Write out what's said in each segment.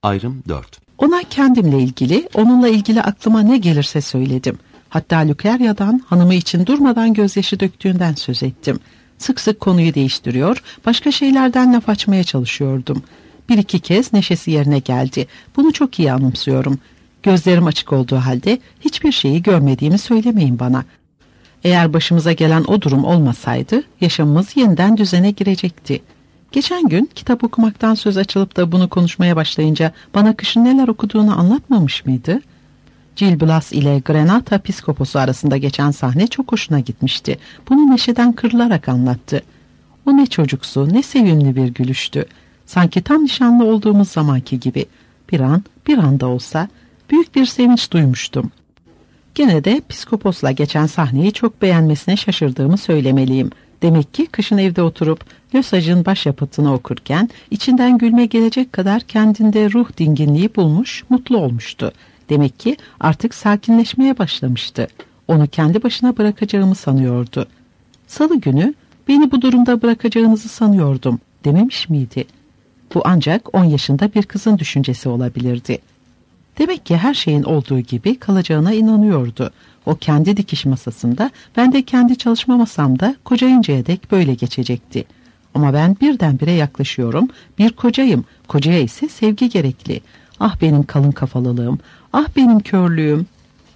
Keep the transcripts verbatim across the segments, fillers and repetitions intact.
Ayrım dört. Ona kendimle ilgili, onunla ilgili aklıma ne gelirse söyledim. Hatta Lükerya'dan, hanımı için durmadan gözyaşı döktüğünden söz ettim. Sık sık konuyu değiştiriyor, başka şeylerden laf açmaya çalışıyordum. Bir iki kez neşesi yerine geldi. Bunu çok iyi anımsıyorum. Gözlerim açık olduğu halde hiçbir şeyi görmediğimi söylemeyin bana. Eğer başımıza gelen o durum olmasaydı, yaşamımız yeniden düzene girecekti. Geçen gün kitap okumaktan söz açılıp da bunu konuşmaya başlayınca bana kışın neler okuduğunu anlatmamış mıydı? Gil Blas ile Grenata Piskoposu arasında geçen sahne çok hoşuna gitmişti. Bunu neşeden kırılarak anlattı. O ne çocuksu, ne sevimli bir gülüştü. Sanki tam nişanlı olduğumuz zamanki gibi. Bir an, bir anda olsa büyük bir sevinç duymuştum. Gene de Piskopos'la geçen sahneyi çok beğenmesine şaşırdığımı söylemeliyim. Demek ki kışın evde oturup Lösage'ın başyapıtını okurken içinden gülme gelecek kadar kendinde ruh dinginliği bulmuş, mutlu olmuştu. Demek ki artık sakinleşmeye başlamıştı. Onu kendi başına bırakacağımı sanıyordu. Salı günü beni bu durumda bırakacağınızı sanıyordum dememiş miydi? Bu ancak on yaşında bir kızın düşüncesi olabilirdi. Demek ki her şeyin olduğu gibi kalacağına inanıyordu. O kendi dikiş masasında, ben de kendi çalışma masamda kocayıncaya dek böyle geçecekti. Ama ben birdenbire yaklaşıyorum. Bir kocayım, kocaya ise sevgi gerekli. Ah benim kalın kafalılığım, ah benim körlüğüm.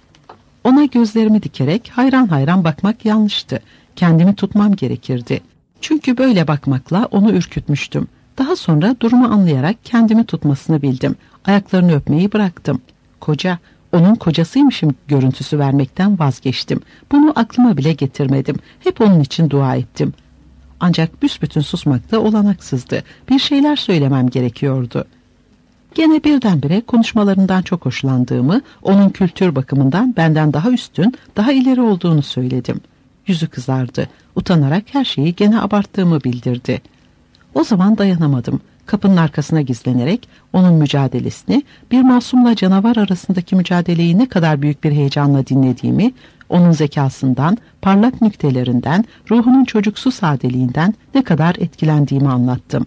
Ona gözlerimi dikerek hayran hayran bakmak yanlıştı. Kendimi tutmam gerekirdi. Çünkü böyle bakmakla onu ürkütmüştüm. Daha sonra durumu anlayarak kendimi tutmasını bildim. Ayaklarını öpmeyi bıraktım. Koca, onun kocasıymışım görüntüsü vermekten vazgeçtim. Bunu aklıma bile getirmedim. Hep onun için dua ettim. Ancak büsbütün susmakta olanaksızdı. Bir şeyler söylemem gerekiyordu. Gene birdenbire konuşmalarından çok hoşlandığımı, onun kültür bakımından benden daha üstün, daha ileri olduğunu söyledim. Yüzü kızardı. Utanarak her şeyi gene abarttığımı bildirdi. O zaman dayanamadım. Kapının arkasına gizlenerek onun mücadelesini, bir masumla canavar arasındaki mücadeleyi ne kadar büyük bir heyecanla dinlediğimi, onun zekasından, parlak nüktelerinden, ruhunun çocuksu sadeliğinden ne kadar etkilendiğimi anlattım.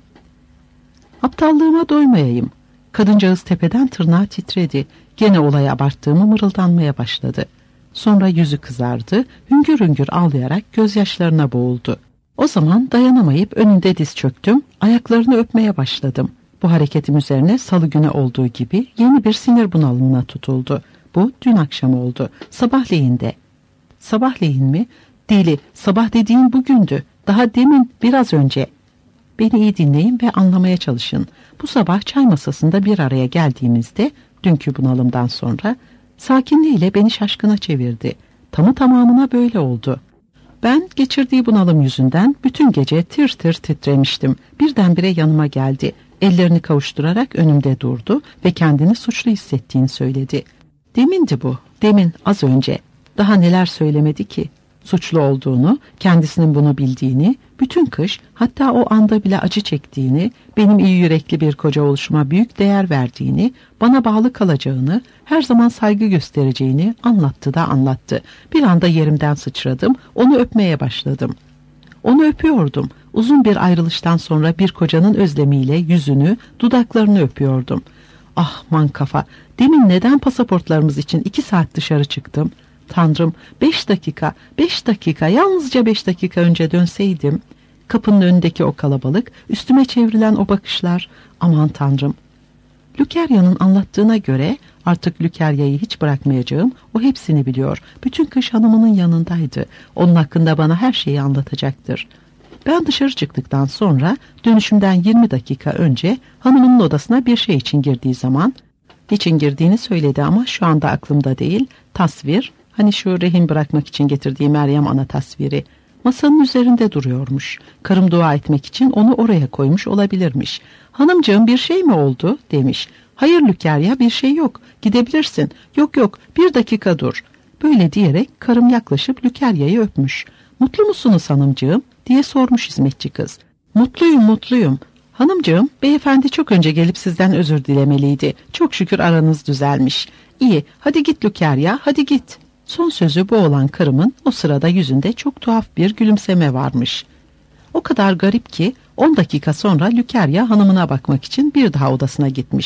Aptallığıma doymayayım. Kadıncağız tepeden tırnağa titredi. Gene olayı abarttığımı mırıldanmaya başladı. Sonra yüzü kızardı, hüngür hüngür ağlayarak gözyaşlarına boğuldu. O zaman dayanamayıp önünde diz çöktüm, ayaklarını öpmeye başladım. Bu hareketim üzerine salı günü olduğu gibi yeni bir sinir bunalımına tutuldu. Bu dün akşam oldu, sabahleyin de. Sabahleyin mi? Deli, sabah dediğin bugündü. Daha demin, biraz önce. Beni iyi dinleyin ve anlamaya çalışın. Bu sabah çay masasında bir araya geldiğimizde, dünkü bunalımdan sonra, sakinliğiyle beni şaşkına çevirdi. Tamı tamamına böyle oldu. Ben geçirdiği bunalım yüzünden bütün gece tir tir titremiştim. Birdenbire yanıma geldi. Ellerini kavuşturarak önümde durdu ve kendini suçlu hissettiğini söyledi. Demindi bu, demin, az önce. Daha neler söylemedi ki? Suçlu olduğunu, kendisinin bunu bildiğini, bütün kış, hatta o anda bile acı çektiğini, benim iyi yürekli bir koca oluşuma büyük değer verdiğini, bana bağlı kalacağını, her zaman saygı göstereceğini anlattı da anlattı. Bir anda yerimden sıçradım, onu öpmeye başladım. Onu öpüyordum. Uzun bir ayrılıştan sonra bir kocanın özlemiyle yüzünü, dudaklarını öpüyordum. Ah man kafa, demin neden pasaportlarımız için iki saat dışarı çıktım? Tanrım, beş dakika, beş dakika, yalnızca beş dakika önce dönseydim. Kapının önündeki o kalabalık, üstüme çevrilen o bakışlar, aman Tanrım. Lükerya'nın anlattığına göre artık Lükerya'yı hiç bırakmayacağım, o hepsini biliyor. Bütün kış hanımının yanındaydı. Onun hakkında bana her şeyi anlatacaktır. Ben dışarı çıktıktan sonra dönüşümden yirmi dakika önce hanımının odasına bir şey için girdiği zaman, için girdiğini söyledi ama şu anda aklımda değil, tasvir, hani şu rehin bırakmak için getirdiği Meryem Ana tasviri, masanın üzerinde duruyormuş. Karım dua etmek için onu oraya koymuş olabilirmiş. Hanımcığım bir şey mi oldu demiş. Hayır Lükerya, bir şey yok, gidebilirsin. Yok yok, bir dakika dur. Böyle diyerek karım yaklaşıp Lükerya'yı öpmüş. Mutlu musunuz hanımcığım diye sormuş hizmetçi kız. Mutluyum mutluyum. Hanımcığım, beyefendi çok önce gelip sizden özür dilemeliydi. Çok şükür aranız düzelmiş. İyi, hadi git Lükerya, hadi git. Son sözü bu olan karımın o sırada yüzünde çok tuhaf bir gülümseme varmış. O kadar garip ki on dakika sonra Lükerya hanımına bakmak için bir daha odasına gitmiş.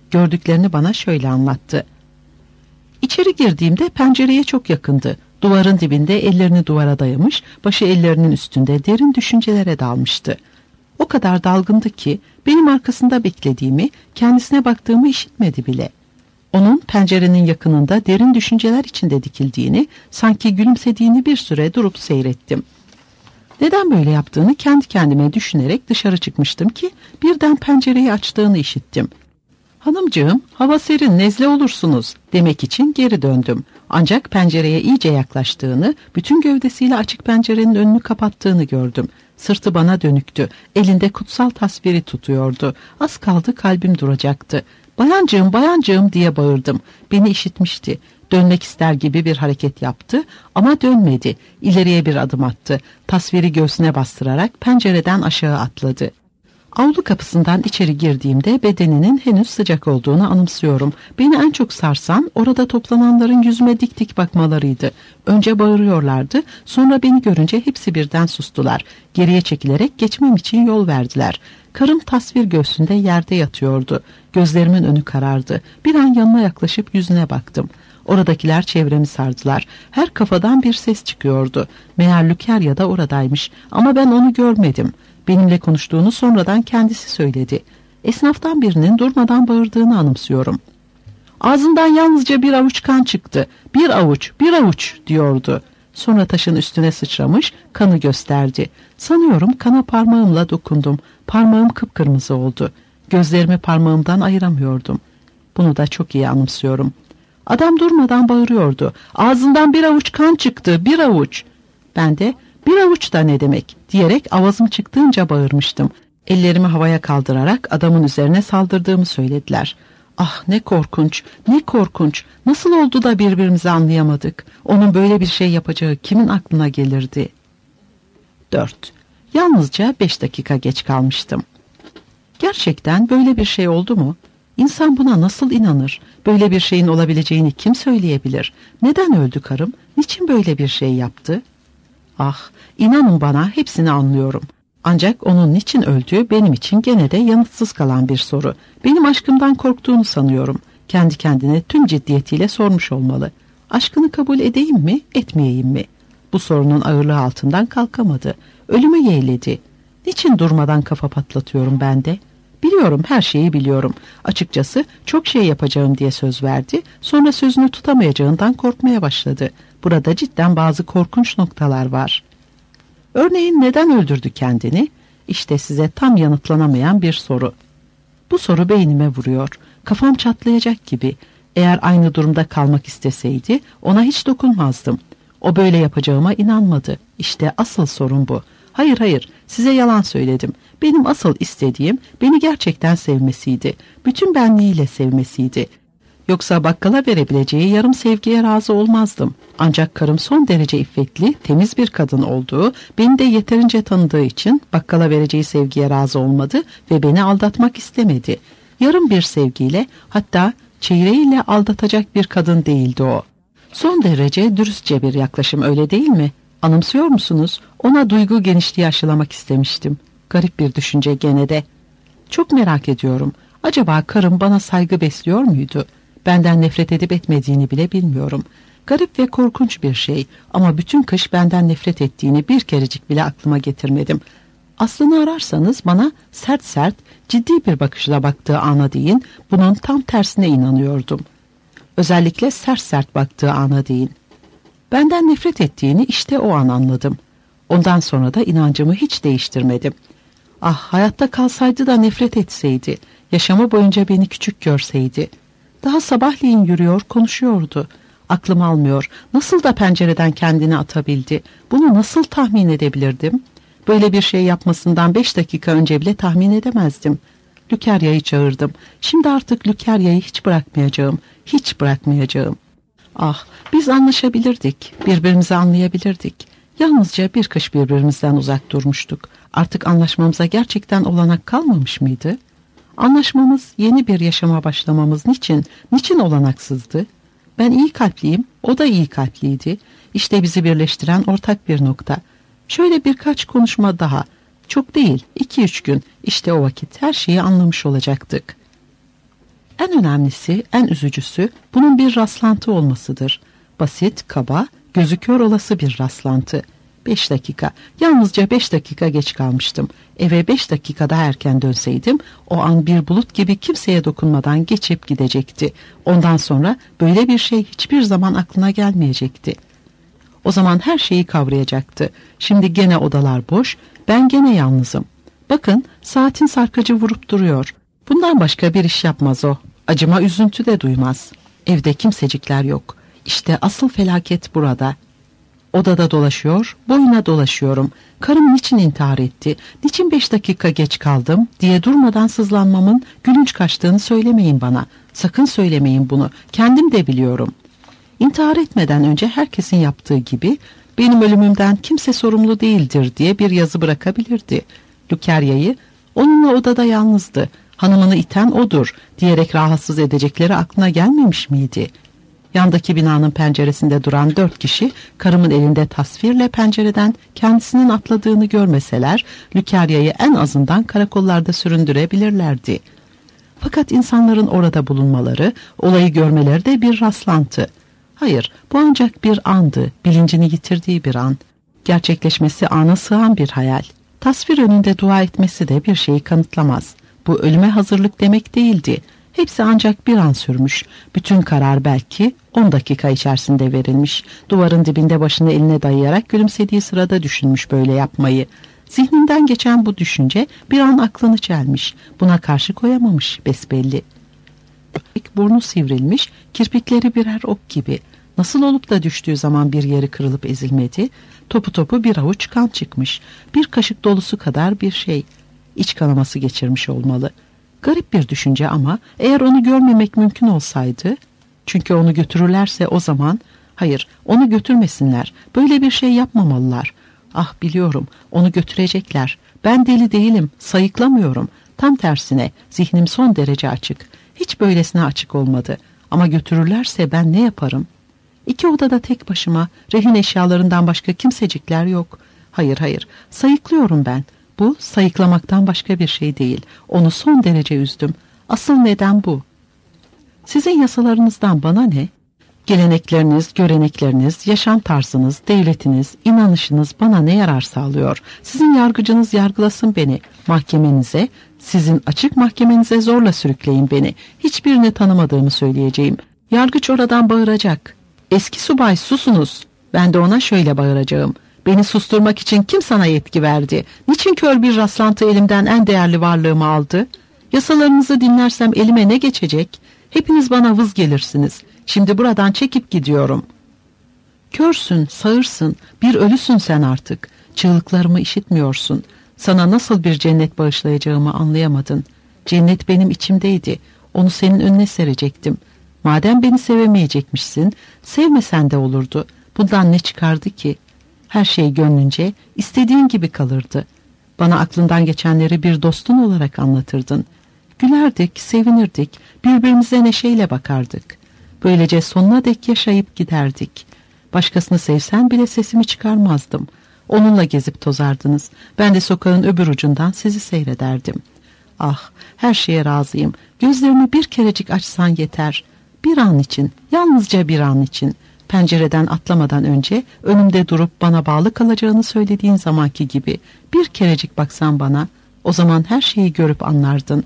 Gördüklerini bana şöyle anlattı. İçeri girdiğimde pencereye çok yakındı. Duvarın dibinde ellerini duvara dayamış, başı ellerinin üstünde derin düşüncelere dalmıştı. O kadar dalgındı ki benim arkasında beklediğimi, kendisine baktığımı işitmedi bile. Onun pencerenin yakınında derin düşünceler içinde dikildiğini, sanki gülümsediğini bir süre durup seyrettim. Neden böyle yaptığını kendi kendime düşünerek dışarı çıkmıştım ki birden pencereyi açtığını işittim. Hanımcığım, hava serin, nezle olursunuz demek için geri döndüm. Ancak pencereye iyice yaklaştığını, bütün gövdesiyle açık pencerenin önünü kapattığını gördüm. Sırtı bana dönüktü, elinde kutsal tasviri tutuyordu. Az kaldı kalbim duracaktı. Bayancığım, bayancığım diye bağırdım. Beni işitmişti. Dönmek ister gibi bir hareket yaptı ama dönmedi. İleriye bir adım attı. Tasviri göğsüne bastırarak pencereden aşağı atladı. Avlu kapısından içeri girdiğimde bedeninin henüz sıcak olduğunu anımsıyorum. Beni en çok sarsan orada toplananların yüzüme dik dik bakmalarıydı. Önce bağırıyorlardı, sonra beni görünce hepsi birden sustular. Geriye çekilerek geçmem için yol verdiler. Karım tasvir göğsünde yerde yatıyordu. Gözlerimin önü karardı. Bir an yanına yaklaşıp yüzüne baktım. Oradakiler çevremi sardılar. Her kafadan bir ses çıkıyordu. Meğer Lükerya da oradaymış ama ben onu görmedim. Benimle konuştuğunu sonradan kendisi söyledi. Esnaftan birinin durmadan bağırdığını anımsıyorum. Ağzından yalnızca bir avuç kan çıktı. Bir avuç, bir avuç diyordu. Sonra taşın üstüne sıçramış, kanı gösterdi. Sanıyorum kana parmağımla dokundum. Parmağım kıpkırmızı oldu. Gözlerimi parmağımdan ayıramıyordum. Bunu da çok iyi anımsıyorum. Adam durmadan bağırıyordu. Ağzından bir avuç kan çıktı, bir avuç. Ben de bir avuç da ne demek diyerek avazım çıktığınca bağırmıştım. Ellerimi havaya kaldırarak adamın üzerine saldırdığımı söylediler. Ah ne korkunç, ne korkunç. Nasıl oldu da birbirimizi anlayamadık? Onun böyle bir şey yapacağı kimin aklına gelirdi? dört. Yalnızca beş dakika geç kalmıştım. Gerçekten böyle bir şey oldu mu? İnsan buna nasıl inanır? Böyle bir şeyin olabileceğini kim söyleyebilir? Neden öldü karım? Niçin böyle bir şey yaptı? Ah, inanın bana hepsini anlıyorum. Ancak onun niçin öldüğü benim için gene de yanıtsız kalan bir soru. Benim aşkımdan korktuğunu sanıyorum. Kendi kendine tüm ciddiyetiyle sormuş olmalı. Aşkını kabul edeyim mi, etmeyeyim mi? Bu sorunun ağırlığı altından kalkamadı. Ölümü yeğledi. Niçin durmadan kafa patlatıyorum ben de? Biliyorum, her şeyi biliyorum. Açıkçası çok şey yapacağım diye söz verdi. Sonra sözünü tutamayacağından korkmaya başladı. Burada cidden bazı korkunç noktalar var. Örneğin neden öldürdü kendini? İşte size tam yanıtlanamayan bir soru. Bu soru beynime vuruyor. Kafam çatlayacak gibi. Eğer aynı durumda kalmak isteseydi ona hiç dokunmazdım. O böyle yapacağıma inanmadı. İşte asıl sorun bu. Hayır hayır, size yalan söyledim. Benim asıl istediğim beni gerçekten sevmesiydi. Bütün benliğiyle sevmesiydi. Yoksa bakkala verebileceği yarım sevgiye razı olmazdım. Ancak karım son derece iffetli, temiz bir kadın olduğu, beni de yeterince tanıdığı için bakkala vereceği sevgiye razı olmadı ve beni aldatmak istemedi. Yarım bir sevgiyle, hatta çeyreğiyle aldatacak bir kadın değildi o. Son derece dürüstçe bir yaklaşım, öyle değil mi? Anımsıyor musunuz? Ona duygu genişliği aşılamak istemiştim. Garip bir düşünce gene de. Çok merak ediyorum. Acaba karım bana saygı besliyor muydu? Benden nefret edip etmediğini bile bilmiyorum. Garip ve korkunç bir şey ama bütün kış benden nefret ettiğini bir kerecik bile aklıma getirmedim. Aslını ararsanız bana sert sert, ciddi bir bakışla baktığı ana deyin, bunun tam tersine inanıyordum. Özellikle sert sert baktığı ana deyin. Benden nefret ettiğini işte o an anladım. Ondan sonra da inancımı hiç değiştirmedim. Ah, hayatta kalsaydı da nefret etseydi, yaşamı boyunca beni küçük görseydi. Daha sabahleyin yürüyor, konuşuyordu. Aklım almıyor. Nasıl da pencereden kendini atabildi? Bunu nasıl tahmin edebilirdim? Böyle bir şey yapmasından beş dakika önce bile tahmin edemezdim. Lükerya'yı çağırdım. Şimdi artık Lükerya'yı hiç bırakmayacağım. Hiç bırakmayacağım. Ah, biz anlaşabilirdik. Birbirimizi anlayabilirdik. Yalnızca bir kış birbirimizden uzak durmuştuk. Artık anlaşmamıza gerçekten olanak kalmamış mıydı? Anlaşmamız, yeni bir yaşama başlamamız niçin, niçin olanaksızdı? Ben iyi kalpliyim, o da iyi kalpliydi. İşte bizi birleştiren ortak bir nokta. Şöyle birkaç konuşma daha. Çok değil, iki üç gün. İşte o vakit her şeyi anlamış olacaktık. En önemlisi, en üzücüsü bunun bir rastlantı olmasıdır. Basit, kaba, gözü kör olası bir rastlantı. Beş dakika, yalnızca beş dakika geç kalmıştım. Eve beş dakika daha erken dönseydim, o an bir bulut gibi kimseye dokunmadan geçip gidecekti. Ondan sonra böyle bir şey hiçbir zaman aklına gelmeyecekti. O zaman her şeyi kavrayacaktı. Şimdi gene odalar boş, ben gene yalnızım. Bakın, saatin sarkacı vurup duruyor. Bundan başka bir iş yapmaz o. Acıma, üzüntü de duymaz. Evde kimsecikler yok. İşte asıl felaket burada. Odada dolaşıyor, boyuna dolaşıyorum. Karım niçin intihar etti, niçin beş dakika geç kaldım diye durmadan sızlanmamın gülünç kaçtığını söylemeyin bana. Sakın söylemeyin bunu, kendim de biliyorum. İntihar etmeden önce herkesin yaptığı gibi benim ölümümden kimse sorumlu değildir diye bir yazı bırakabilirdi. Lukerya'yı onunla odada yalnızdı, hanımını iten odur diyerek rahatsız edecekleri aklına gelmemiş miydi? Yandaki binanın penceresinde duran dört kişi karımın elinde tasvirle pencereden kendisinin atladığını görmeseler Lukerya'yı en azından karakollarda süründürebilirlerdi. Fakat insanların orada bulunmaları, olayı görmeleri de bir rastlantı. Hayır, bu ancak bir andı, bilincini yitirdiği bir an. Gerçekleşmesi ana sığan bir hayal. Tasvir önünde dua etmesi de bir şeyi kanıtlamaz. Bu ölüme hazırlık demek değildi. Hepsi ancak bir an sürmüş. Bütün karar belki on dakika içerisinde verilmiş. Duvarın dibinde başını eline dayayarak gülümsediği sırada düşünmüş böyle yapmayı. Zihninden geçen bu düşünce bir an aklını çelmiş. Buna karşı koyamamış besbelli. Burnu sivrilmiş, kirpikleri birer ok gibi. Nasıl olup da düştüğü zaman bir yeri kırılıp ezilmedi? Topu topu bir avuç kan çıkmış. Bir kaşık dolusu kadar bir şey. İç kanaması geçirmiş olmalı. Garip bir düşünce ama eğer onu görmemek mümkün olsaydı, çünkü onu götürürlerse o zaman, hayır onu götürmesinler, böyle bir şey yapmamalılar. Ah biliyorum, onu götürecekler. Ben deli değilim, sayıklamıyorum. Tam tersine zihnim son derece açık. Hiç böylesine açık olmadı. Ama götürürlerse ben ne yaparım? İki odada tek başıma, rehin eşyalarından başka kimsecikler yok. Hayır hayır, sayıklıyorum ben. Bu sayıklamaktan başka bir şey değil. Onu son derece üzdüm. Asıl neden bu. Sizin yasalarınızdan bana ne? Gelenekleriniz, görenekleriniz, yaşam tarzınız, devletiniz, inanışınız bana ne yarar sağlıyor? Sizin yargıcınız yargılasın beni. Mahkemenize, sizin açık mahkemenize zorla sürükleyin beni. Hiçbirini tanımadığımı söyleyeceğim. Yargıç oradan bağıracak. Eski subay susunuz. Ben de ona şöyle bağıracağım. Beni susturmak için kim sana yetki verdi? Niçin kör bir rastlantı elimden en değerli varlığımı aldı? Yasalarınızı dinlersem elime ne geçecek? Hepiniz bana vız gelirsiniz. Şimdi buradan çekip gidiyorum. Körsün, sağırsın, bir ölüsün sen artık. Çığlıklarımı işitmiyorsun. Sana nasıl bir cennet bağışlayacağımı anlayamadın. Cennet benim içimdeydi. Onu senin önüne serecektim. Madem beni sevemeyecekmişsin, sevmesen de olurdu. Bundan ne çıkardı ki? Her şey gönlünce, istediğin gibi kalırdı. Bana aklından geçenleri bir dostun olarak anlatırdın. Gülerdik, sevinirdik, birbirimize neşeyle bakardık. Böylece sonuna dek yaşayıp giderdik. Başkasını sevsen bile sesimi çıkarmazdım. Onunla gezip tozardınız. Ben de sokağın öbür ucundan sizi seyrederdim. Ah, her şeye razıyım. Gözlerimi bir kerecik açsan yeter. Bir an için, yalnızca bir an için. Pencereden atlamadan önce önümde durup bana bağlı kalacağını söylediğin zamanki gibi bir kerecik baksan bana, o zaman her şeyi görüp anlardın.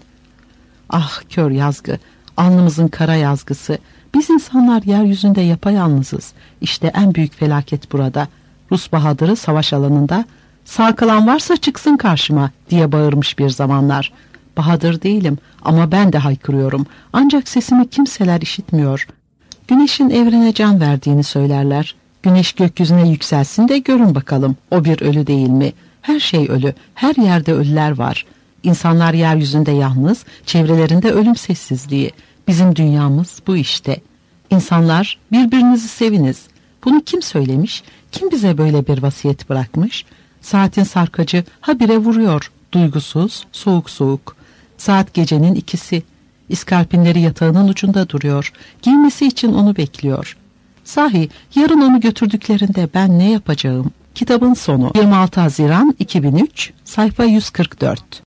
Ah kör yazgı, alnımızın kara yazgısı. Biz insanlar yeryüzünde yapayalnızız. İşte en büyük felaket burada. Rus bahadırı savaş alanında "Sağ kalan varsa çıksın karşıma" diye bağırmış bir zamanlar. Bahadır değilim ama ben de haykırıyorum. Ancak sesimi kimseler işitmiyor. Güneşin evrene can verdiğini söylerler. Güneş gökyüzüne yükselsin de görün bakalım, o bir ölü değil mi? Her şey ölü, her yerde ölüler var. İnsanlar yeryüzünde yalnız, çevrelerinde ölüm sessizliği. Bizim dünyamız bu işte. İnsanlar, birbirinizi seviniz. Bunu kim söylemiş? Kim bize böyle bir vasiyet bırakmış? Saatin sarkacı habire vuruyor, duygusuz, soğuk soğuk. Saat gecenin ikisi. İskarpinleri yatağının ucunda duruyor. Giymesi için onu bekliyor. Sahi yarın onu götürdüklerinde ben ne yapacağım? Kitabın sonu. yirmi altı Haziran iki bin üç, sayfa yüz kırk dört.